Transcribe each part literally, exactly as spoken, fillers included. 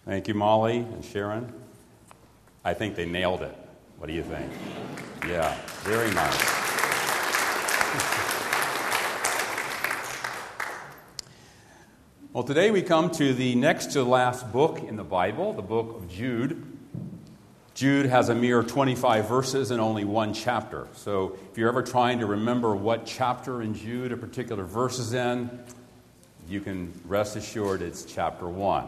Thank you, Molly and Sharon. I think they nailed it. What do you think? Yeah, very nice. Well, today we come to the next to last book in the Bible, the book of Jude. Jude has a mere twenty-five verses and only one chapter. So if you're ever trying to remember what chapter in Jude a particular verse is in, you can rest assured it's chapter one.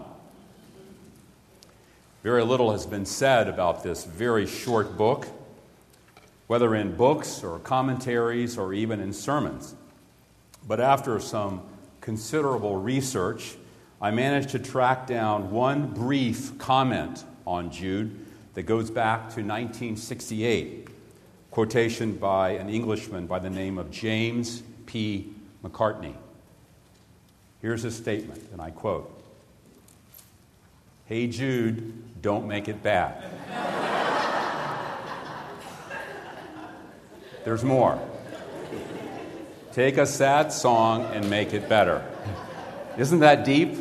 Very little has been said about this very short book, whether in books or commentaries or even in sermons. But after some considerable research, I managed to track down one brief comment on Jude that goes back to nineteen sixty-eight, quotation by an Englishman by the name of James P. McCartney. Here's his statement, and I quote, "Hey Jude, don't make it bad." There's more. "Take a sad song and make it better." Isn't that deep?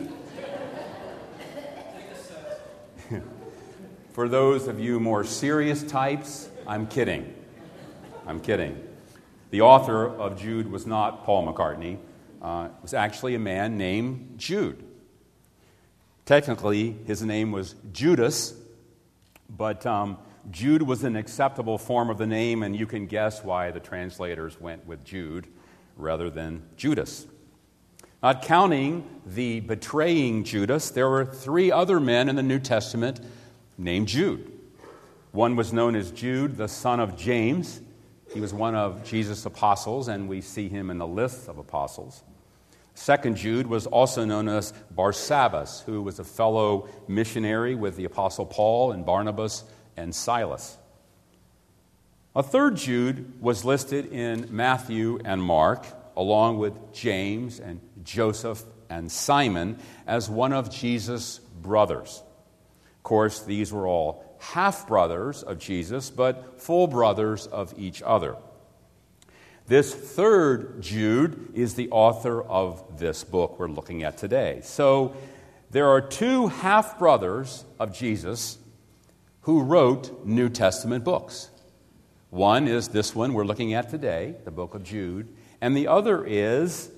For those of you more serious types, I'm kidding. I'm kidding. The author of Jude was not Paul McCartney. Uh, it was actually a man named Jude. Technically, his name was Judas, but um, Jude was an acceptable form of the name, and you can guess why the translators went with Jude rather than Judas. Not counting the betraying Judas, there were three other men in the New Testament named Jude. One was known as Jude, the son of James. He was one of Jesus' apostles, and we see him in the list of apostles. Second Jude was also known as Barsabbas, who was a fellow missionary with the apostle Paul and Barnabas and Silas. A third Jude was listed in Matthew and Mark, along with James and Joseph and Simon, as one of Jesus' brothers. Of course, these were all half-brothers of Jesus, but full brothers of each other. This third Jude is the author of this book we're looking at today. So there are two half-brothers of Jesus who wrote New Testament books. One is this one we're looking at today, the book of Jude, and the other is...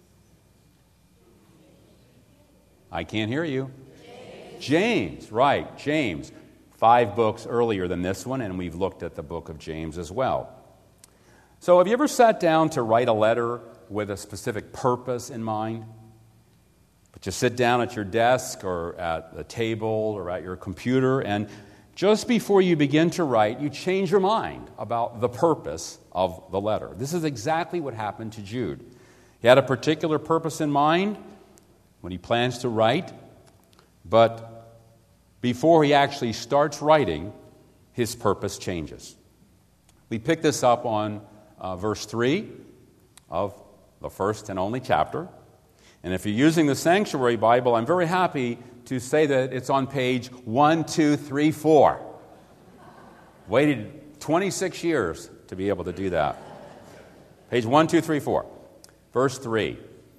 I can't hear you. James. James, right, James. Five books earlier than this one, and we've looked at the book of James as well. So have you ever sat down to write a letter with a specific purpose in mind? But you sit down at your desk or at the table or at your computer, and just before you begin to write, you change your mind about the purpose of the letter. This is exactly what happened to Jude. He had a particular purpose in mind when he plans to write, but before he actually starts writing, his purpose changes. We pick this up on uh, verse three of the first and only chapter. And if you're using the Sanctuary Bible, I'm very happy to say that it's on page one, two, three, four. Waited twenty-six years to be able to do that. Page one, two, three, four. Verse three.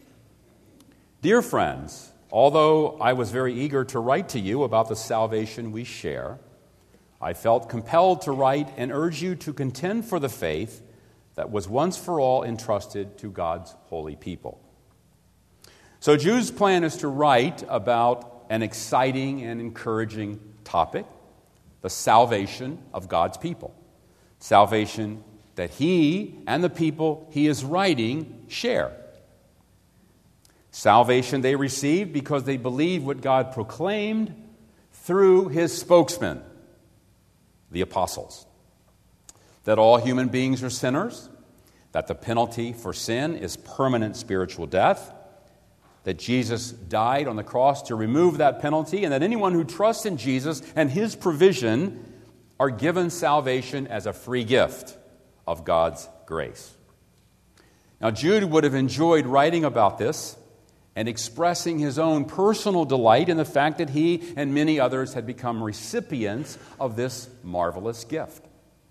"Dear friends, although I was very eager to write to you about the salvation we share, I felt compelled to write and urge you to contend for the faith that was once for all entrusted to God's holy people." So Jude's plan is to write about an exciting and encouraging topic, the salvation of God's people. Salvation that he and the people he is writing share. Salvation they received because they believed what God proclaimed through his spokesman, the apostles. That all human beings are sinners, that the penalty for sin is permanent spiritual death, that Jesus died on the cross to remove that penalty, and that anyone who trusts in Jesus and his provision are given salvation as a free gift of God's grace. Now, Jude would have enjoyed writing about this and expressing his own personal delight in the fact that he and many others had become recipients of this marvelous gift.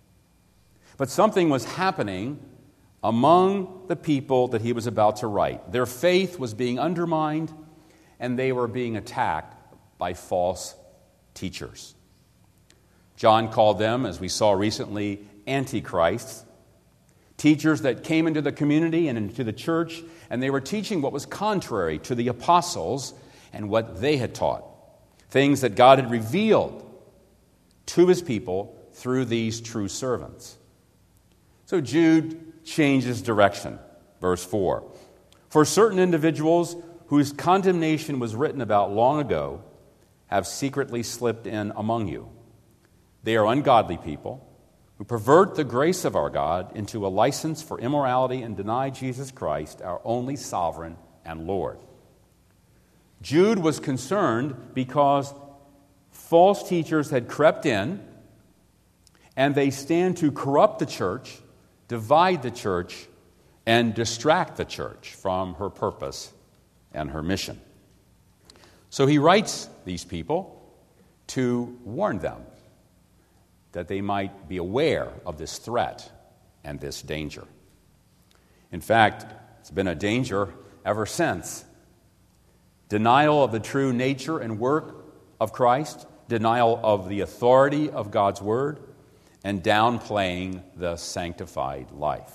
But something was happening among the people that he was about to write. Their faith was being undermined, and they were being attacked by false teachers. John called them, as we saw recently, antichrists, teachers that came into the community and into the church, and they were teaching what was contrary to the apostles and what they had taught, things that God had revealed to his people through these true servants. So Jude changes direction. Verse four. For certain individuals whose condemnation was written about long ago have secretly slipped in among you. They are ungodly people who pervert the grace of our God into a license for immorality and deny Jesus Christ, our only sovereign and Lord. Jude was concerned because false teachers had crept in, and they stand to corrupt the church, divide the church, and distract the church from her purpose and her mission. So he writes these people to warn them that they might be aware of this threat and this danger. In fact, it's been a danger ever since. Denial of the true nature and work of Christ, denial of the authority of God's Word, and downplaying the sanctified life.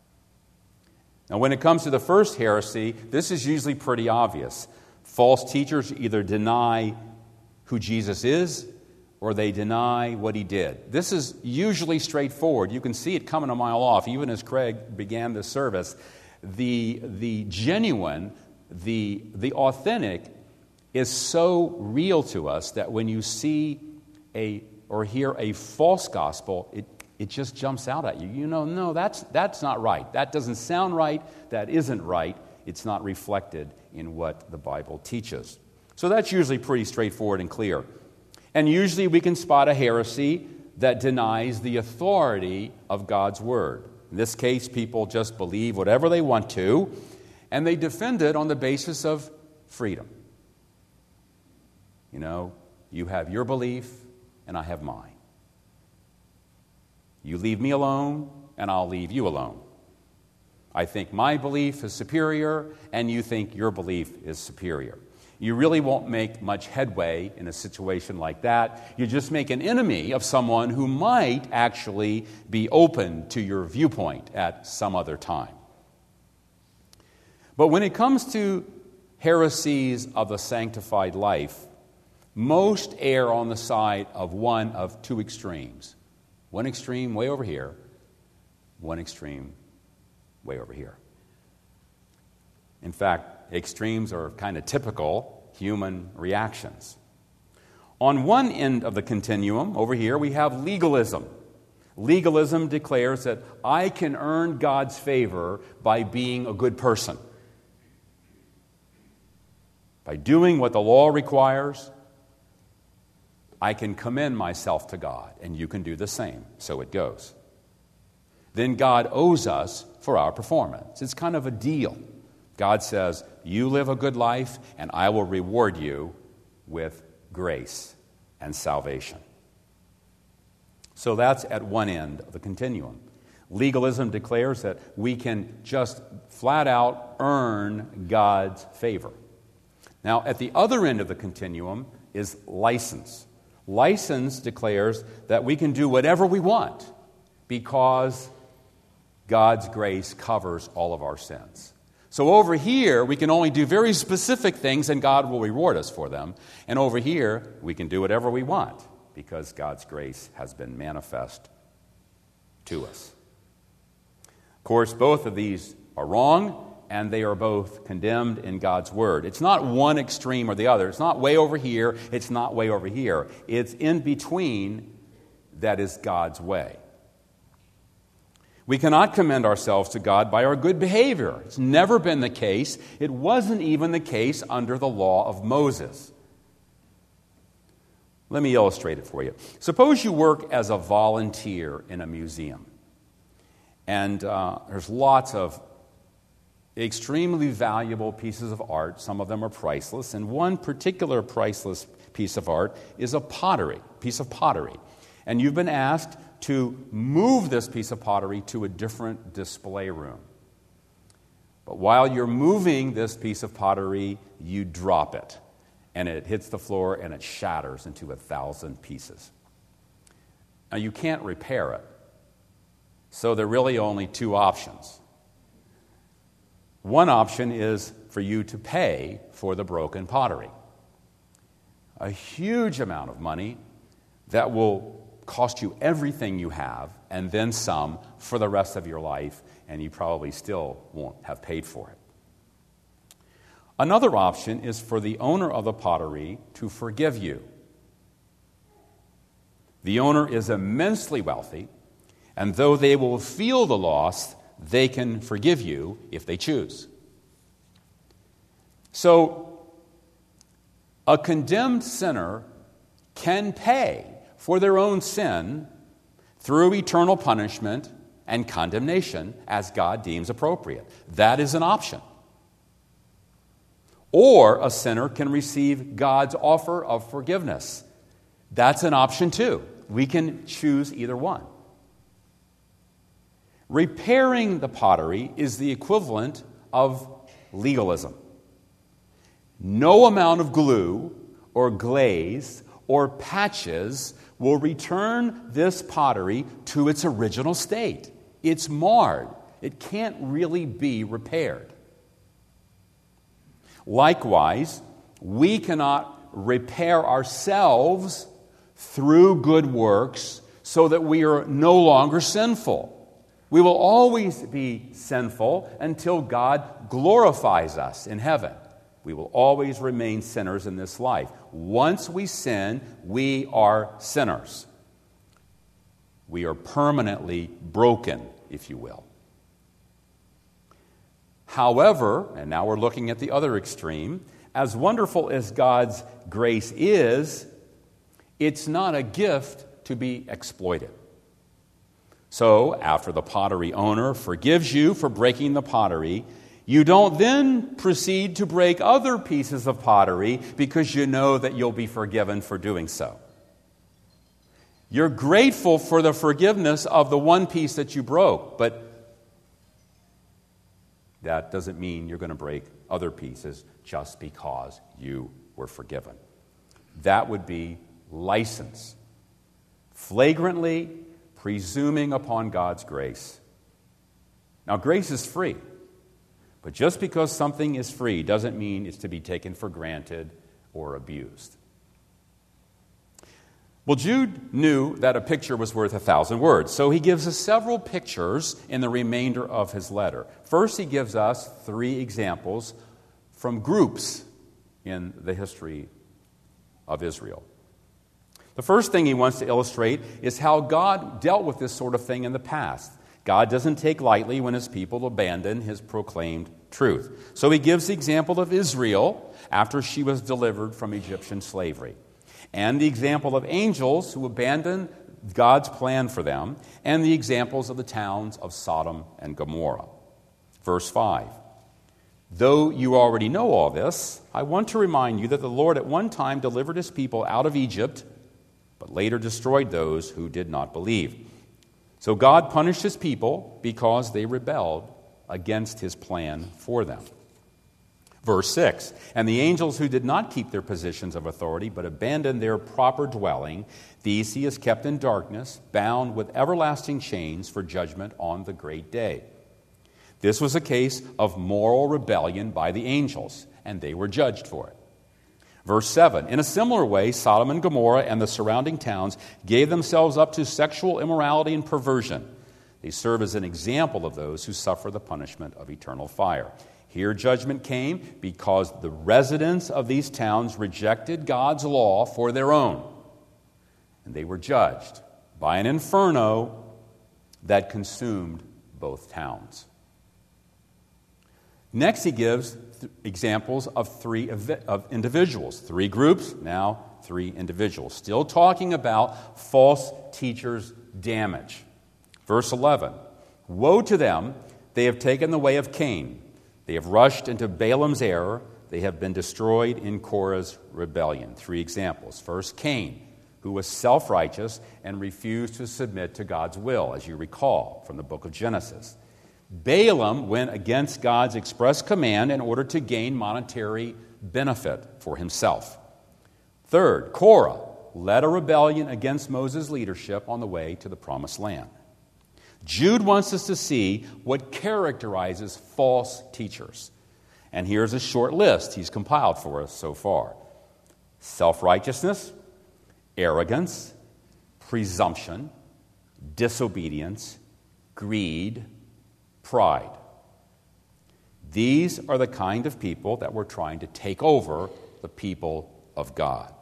Now, when it comes to the first heresy, this is usually pretty obvious. False teachers either deny who Jesus is or they deny what he did. This is usually straightforward. You can see it coming a mile off, even as Craig began this service. The, the genuine, the, the authentic is so real to us that when you see a or hear a false gospel, it It just jumps out at you. You know, no, that's that's not right. That doesn't sound right. That isn't right. It's not reflected in what the Bible teaches. So that's usually pretty straightforward and clear. And usually we can spot a heresy that denies the authority of God's Word. In this case, people just believe whatever they want to, and they defend it on the basis of freedom. You know, you have your belief, and I have mine. You leave me alone, and I'll leave you alone. I think my belief is superior, and you think your belief is superior. You really won't make much headway in a situation like that. You just make an enemy of someone who might actually be open to your viewpoint at some other time. But when it comes to heresies of the sanctified life, most err on the side of one of two extremes. One extreme way over here, one extreme way over here. In fact, extremes are kind of typical human reactions. On one end of the continuum, over here, we have legalism. Legalism declares that I can earn God's favor by being a good person. By doing what the law requires, I can commend myself to God, and you can do the same. So it goes. Then God owes us for our performance. It's kind of a deal. God says, you live a good life, and I will reward you with grace and salvation. So that's at one end of the continuum. Legalism declares that we can just flat out earn God's favor. Now, at the other end of the continuum is license. License declares that we can do whatever we want because God's grace covers all of our sins. So over here, we can only do very specific things and God will reward us for them. And over here, we can do whatever we want because God's grace has been manifest to us. Of course, both of these are wrong, and they are both condemned in God's Word. It's not one extreme or the other. It's not way over here. It's not way over here. It's in between that is God's way. We cannot commend ourselves to God by our good behavior. It's never been the case. It wasn't even the case under the law of Moses. Let me illustrate it for you. Suppose you work as a volunteer in a museum. And uh, there's lots of extremely valuable pieces of art. Some of them are priceless. And one particular priceless piece of art is a pottery, piece of pottery. And you've been asked to move this piece of pottery to a different display room. But while you're moving this piece of pottery, you drop it. and it hits the floor and it shatters into a thousand pieces. Now, you can't repair it, so there are really only two options. One option is for you to pay for the broken pottery. A huge amount of money that will cost you everything you have and then some for the rest of your life, and you probably still won't have paid for it. Another option is for the owner of the pottery to forgive you. The owner is immensely wealthy, and though they will feel the loss, they can forgive you if they choose. So, a condemned sinner can pay for their own sin through eternal punishment and condemnation as God deems appropriate. That is an option. Or a sinner can receive God's offer of forgiveness. That's an option too. We can choose either one. Repairing the pottery is the equivalent of legalism. No amount of glue or glaze or patches will return this pottery to its original state. It's marred. It can't really be repaired. Likewise, we cannot repair ourselves through good works so that we are no longer sinful. We will always be sinful until God glorifies us in heaven. We will always remain sinners in this life. Once we sin, we are sinners. We are permanently broken, if you will. However, and now we're looking at the other extreme, as wonderful as God's grace is, it's not a gift to be exploited. So, after the pottery owner forgives you for breaking the pottery, you don't then proceed to break other pieces of pottery because you know that you'll be forgiven for doing so. You're grateful for the forgiveness of the one piece that you broke, but that doesn't mean you're going to break other pieces just because you were forgiven. That would be license. Flagrantly presuming upon God's grace. Now, grace is free. But just because something is free doesn't mean it's to be taken for granted or abused. Well, Jude knew that a picture was worth a thousand words, so he gives us several pictures in the remainder of his letter. First, he gives us three examples from groups in the history of Israel. The first thing he wants to illustrate is how God dealt with this sort of thing in the past. God doesn't take lightly when his people abandon his proclaimed truth. So he gives the example of Israel after she was delivered from Egyptian slavery, and the example of angels who abandoned God's plan for them, and the examples of the towns of Sodom and Gomorrah. Verse five. Though you already know all this, I want to remind you that the Lord at one time delivered his people out of Egypt, but later destroyed those who did not believe. So God punished his people because they rebelled against his plan for them. Verse six, and the angels who did not keep their positions of authority but abandoned their proper dwelling, these he has kept in darkness, bound with everlasting chains for judgment on the great day. This was a case of moral rebellion by the angels, and they were judged for it. Verse seven, in a similar way, Sodom and Gomorrah and the surrounding towns gave themselves up to sexual immorality and perversion. They serve as an example of those who suffer the punishment of eternal fire. Here judgment came because the residents of these towns rejected God's law for their own, and they were judged by an inferno that consumed both towns. Next, he gives th- examples of three ev- of individuals, three groups, now three individuals, still talking about false teachers' damage. Verse eleven, woe to them, they have taken the way of Cain. They have rushed into Balaam's error. They have been destroyed in Korah's rebellion. Three examples. First, Cain, who was self-righteous and refused to submit to God's will, as you recall from the book of Genesis. Balaam went against God's express command in order to gain monetary benefit for himself. Third, Korah led a rebellion against Moses' leadership on the way to the Promised Land. Jude wants us to see what characterizes false teachers. And here's a short list he's compiled for us so far: self-righteousness, arrogance, presumption, disobedience, greed, pride. These are the kind of people that were trying to take over the people of God.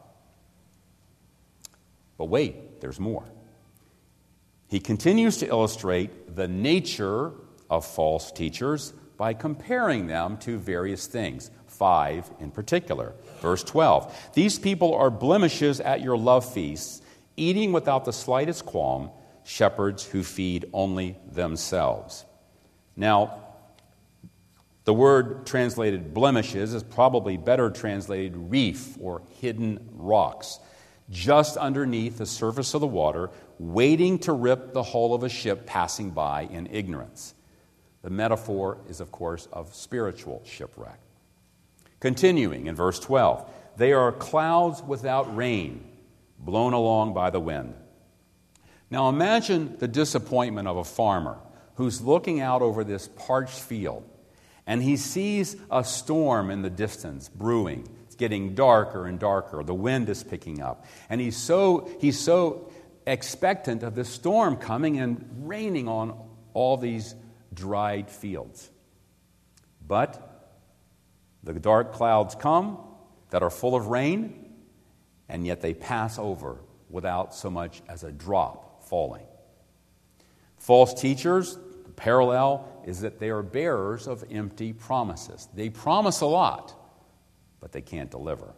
But wait, there's more. He continues to illustrate the nature of false teachers by comparing them to various things, five in particular. Verse twelve, these people are blemishes at your love feasts, eating without the slightest qualm, shepherds who feed only themselves. Now, the word translated blemishes is probably better translated reef or hidden rocks, just underneath the surface of the water, waiting to rip the hull of a ship passing by in ignorance. The metaphor is, of course, of spiritual shipwreck. Continuing in verse twelve, they are clouds without rain, blown along by the wind. Now imagine the disappointment of a farmer who's looking out over this parched field, and he sees a storm in the distance brewing. It's getting darker and darker. The wind is picking up. And he's so, he's so expectant of this storm coming and raining on all these dried fields. But the dark clouds come that are full of rain, and yet they pass over without so much as a drop falling. False teachers, the parallel is that they are bearers of empty promises. They promise a lot, but they can't deliver.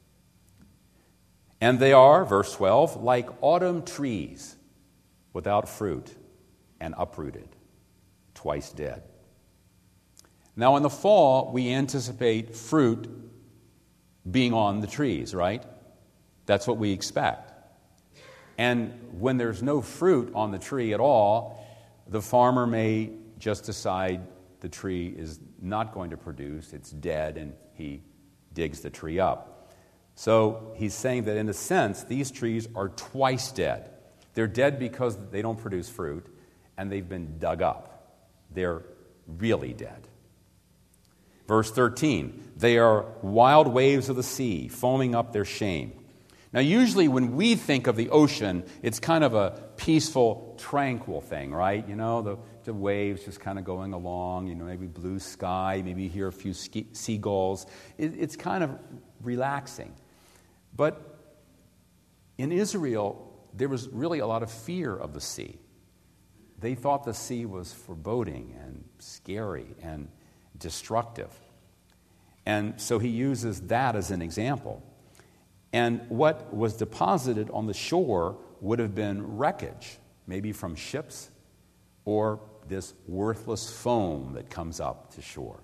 And they are, verse twelve, like autumn trees without fruit and uprooted, twice dead. Now in the fall, we anticipate fruit being on the trees, right? That's what we expect. And when there's no fruit on the tree at all, the farmer may just decide the tree is not going to produce, it's dead, and he digs the tree up. So he's saying that in a sense, these trees are twice dead. They're dead because they don't produce fruit, and they've been dug up. They're really dead. Verse thirteen, they are wild waves of the sea, foaming up their shame. Now, usually when we think of the ocean, it's kind of a peaceful, tranquil thing, right? You know, the, the waves just kind of going along, you know, maybe blue sky, maybe you hear a few ski, seagulls. It, it's kind of relaxing. But in Israel, there was really a lot of fear of the sea. They thought the sea was foreboding and scary and destructive. And so he uses that as an example. And what was deposited on the shore would have been wreckage, maybe from ships or this worthless foam that comes up to shore.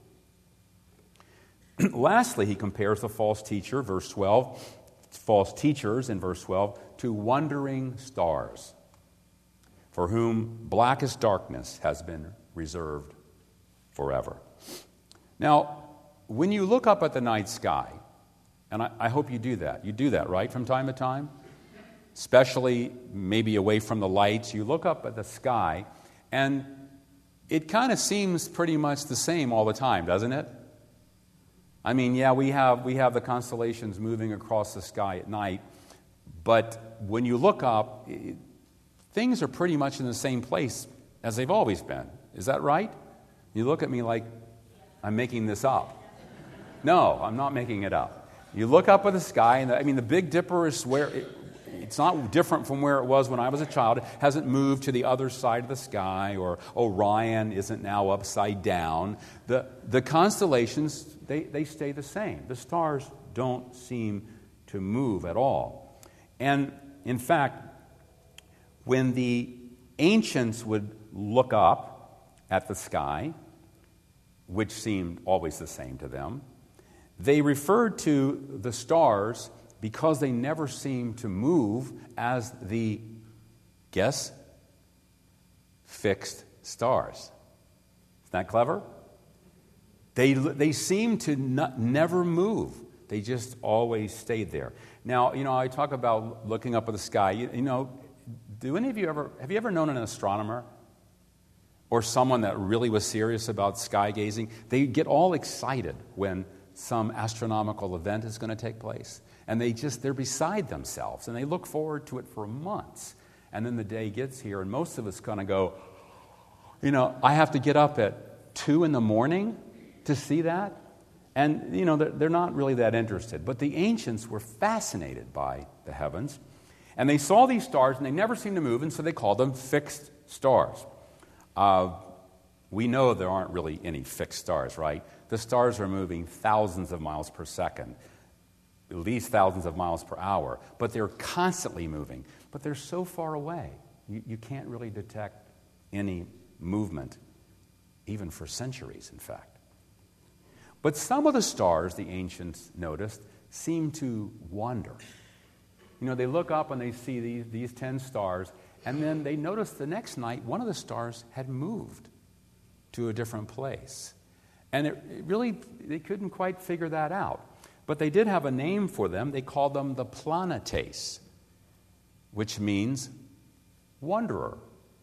Lastly, he compares the false teacher, verse twelve, false teachers in verse twelve, to wandering stars, for whom blackest darkness has been reserved forever. Now, when you look up at the night sky, and I, I hope you do that. You do that, right, from time to time? Especially maybe away from the lights. You look up at the sky, and it kind of seems pretty much the same all the time, doesn't it? I mean, yeah, we have we have the constellations moving across the sky at night, but when you look up, it, things are pretty much in the same place as they've always been. Is that right? You look at me like I'm making this up. No, I'm not making it up. You look up at the sky, and the, I mean, the Big Dipper is where it, it's not different from where it was when I was a child. It hasn't moved to the other side of the sky, or Orion isn't now upside down. The the constellations, they, they stay the same. The stars don't seem to move at all. And in fact, when the ancients would look up at the sky, which seemed always the same to them, they referred to the stars because they never seemed to move as the, guess, fixed stars. Isn't that clever? They, they seem to not, never move. They just always stayed there. Now, you know, I talk about looking up at the sky. You, you know, do any of you ever, have you ever known an astronomer or someone that really was serious about sky gazing? They get all excited when some astronomical event is going to take place. And they just, they're beside themselves. And they look forward to it for months. And then the day gets here, and most of us kind of go, you know, I have to get up at two in the morning to see that? And, you know, they're, they're not really that interested. But the ancients were fascinated by the heavens. And they saw these stars, and they never seemed to move, and so they called them fixed stars. Uh, we know there aren't really any fixed stars, right? The stars are moving thousands of miles per second, at least thousands of miles per hour, but they're constantly moving. But they're so far away, you, you can't really detect any movement, even for centuries, in fact. But some of the stars, the ancients noticed, seem to wander. You know, they look up and they see these, these ten stars, and then they notice the next night one of the stars had moved to a different place. And it, it really, they couldn't quite figure that out. But they did have a name for them. They called them the planetes, which means wanderer.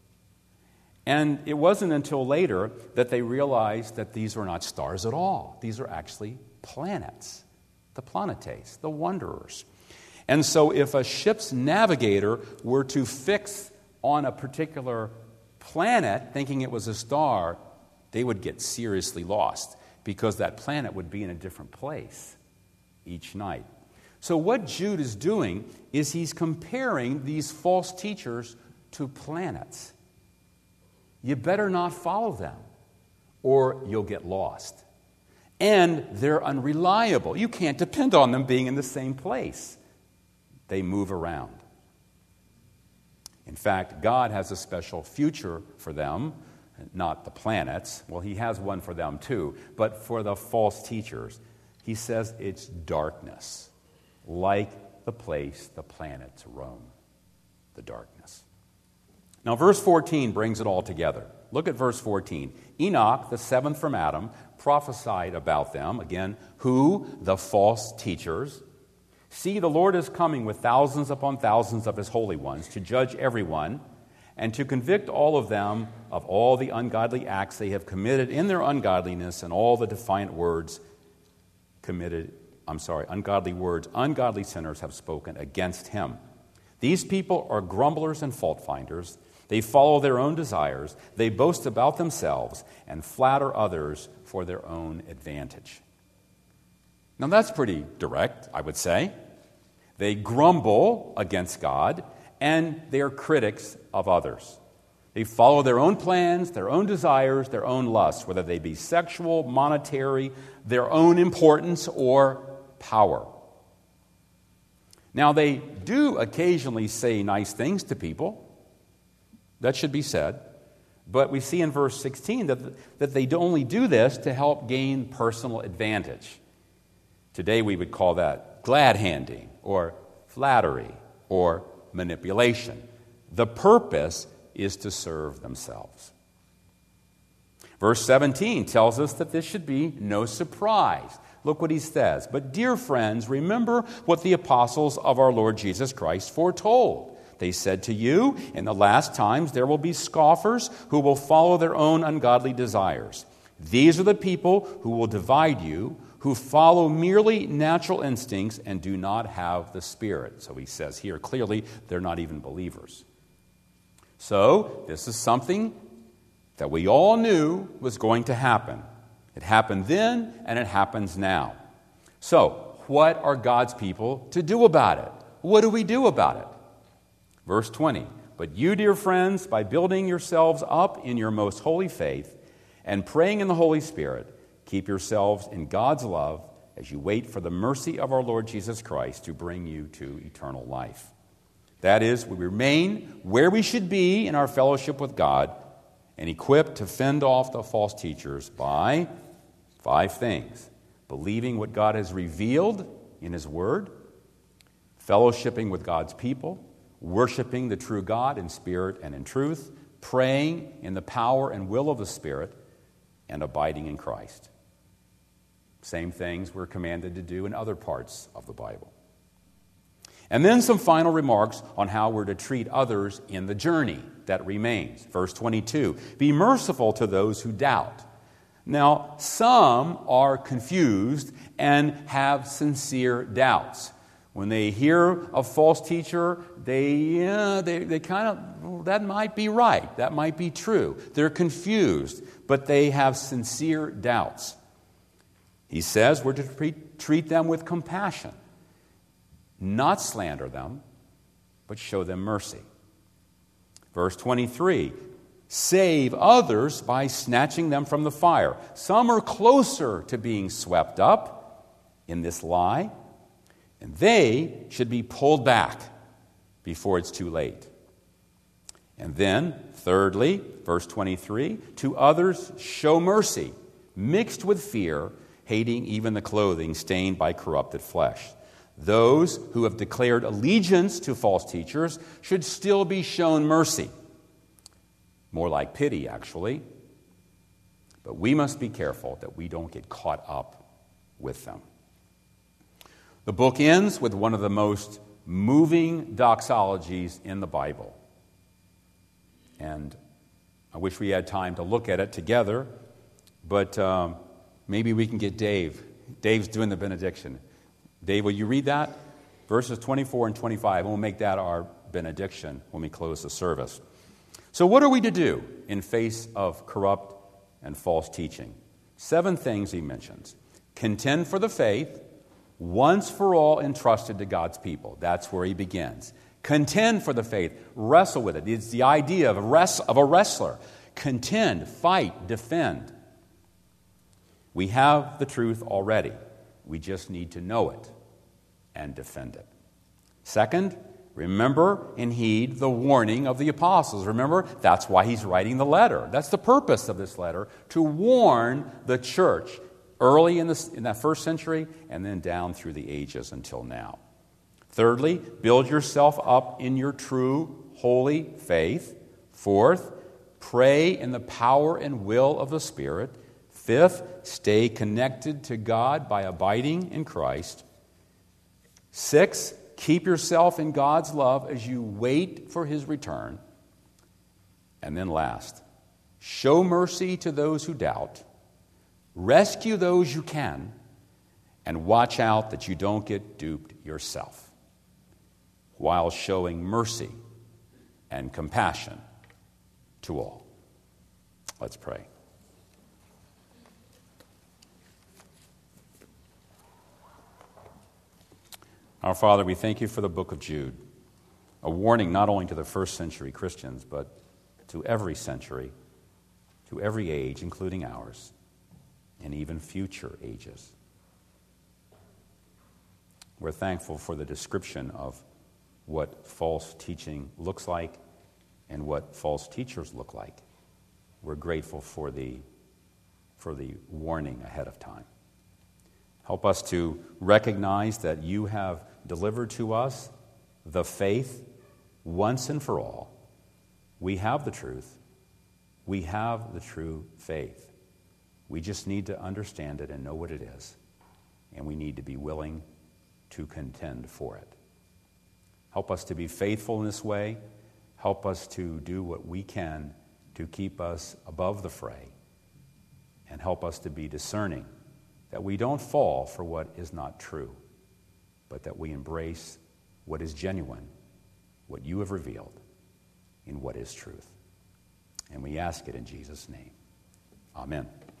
And it wasn't until later that they realized that these were not stars at all. These are actually planets, the planetes, the wanderers. And so if a ship's navigator were to fix on a particular planet thinking it was a star, they would get seriously lost because that planet would be in a different place each night. So what Jude is doing is he's comparing these false teachers to planets. You better not follow them or you'll get lost. And they're unreliable. You can't depend on them being in the same place. They move around. In fact, God has a special future for them, not the planets. Well, he has one for them too, but for the false teachers, he says it's darkness, like the place the planets roam, the darkness. Now, verse fourteen brings it all together. Look at verse fourteen. Enoch, the seventh from Adam, prophesied about them, again, who? The false teachers. See, the Lord is coming with thousands upon thousands of his holy ones to judge everyone and to convict all of them of all the ungodly acts they have committed in their ungodliness and all the defiant words committed, I'm sorry, ungodly words, ungodly sinners have spoken against him. These people are grumblers and fault finders. They follow their own desires. They boast about themselves and flatter others for their own advantage. Now that's pretty direct, I would say. They grumble against God, and they are critics of others. They follow their own plans, their own desires, their own lusts, whether they be sexual, monetary, their own importance, or power. Now, they do occasionally say nice things to people. That should be said. But we see in verse sixteen that, that they only do this to help gain personal advantage. Today we would call that glad-handing or flattery or manipulation. The purpose is to serve themselves. Verse seventeen tells us that this should be no surprise. Look what he says. But dear friends, remember what the apostles of our Lord Jesus Christ foretold. They said to you, in the last times there will be scoffers who will follow their own ungodly desires. These are the people who will divide you, who follow merely natural instincts and do not have the Spirit. So he says here clearly they're not even believers. So this is something that we all knew was going to happen. It happened then and it happens now. So what are God's people to do about it? What do we do about it? Verse twenty, but you, dear friends, by building yourselves up in your most holy faith and praying in the Holy Spirit, keep yourselves in God's love as you wait for the mercy of our Lord Jesus Christ to bring you to eternal life. That is, we remain where we should be in our fellowship with God and equipped to fend off the false teachers by five things: believing what God has revealed in His Word, fellowshipping with God's people, worshiping the true God in spirit and in truth, praying in the power and will of the Spirit, and abiding in Christ. Same things we're commanded to do in other parts of the Bible. And then some final remarks on how we're to treat others in the journey that remains. Verse twenty-two, be merciful to those who doubt. Now, some are confused and have sincere doubts. When they hear a false teacher, they, yeah, they, they kind of, well, that might be right, that might be true. They're confused, but they have sincere doubts. He says we're to treat, treat them with compassion, not slander them, but show them mercy. Verse twenty-three, save others by snatching them from the fire. Some are closer to being swept up in this lie, and they should be pulled back before it's too late. And then, thirdly, verse twenty-three, to others show mercy, mixed with fear, hating even the clothing stained by corrupted flesh. Those who have declared allegiance to false teachers should still be shown mercy. More like pity, actually. But we must be careful that we don't get caught up with them. The book ends with one of the most moving doxologies in the Bible. And I wish we had time to look at it together, but um, maybe we can get Dave. Dave's doing the benediction. Dave, will you read that? Verses twenty-four and twenty-five, and we'll make that our benediction when we close the service. So what are we to do in face of corrupt and false teaching? Seven things he mentions. Contend for the faith, once for all entrusted to God's people. That's where he begins. Contend for the faith. Wrestle with it. It's the idea of a, res- of a wrestler. Contend, fight, defend. We have the truth already. We just need to know it and defend it. Second, remember and heed the warning of the apostles. Remember, that's why he's writing the letter. That's the purpose of this letter, to warn the church early in, this, in that first century and then down through the ages until now. Thirdly, build yourself up in your true, holy faith. Fourth, pray in the power and will of the Spirit. Fifth, stay connected to God by abiding in Christ. Six, keep yourself in God's love as you wait for his return. And then last, show mercy to those who doubt. Rescue those you can, and watch out that you don't get duped yourself, while showing mercy and compassion to all. Let's pray. Our Father, we thank you for the book of Jude, a warning not only to the first century Christians, but to every century, to every age, including ours, and even future ages. We're thankful for the description of what false teaching looks like and what false teachers look like. We're grateful for the, for the warning ahead of time. Help us to recognize that you have delivered to us the faith once and for all. We have the truth. We have the true faith. We just need to understand it and know what it is. And we need to be willing to contend for it. Help us to be faithful in this way. Help us to do what we can to keep us above the fray. And help us to be discerning that we don't fall for what is not true, but that we embrace what is genuine, what you have revealed, in what is truth. And we ask it in Jesus' name. Amen.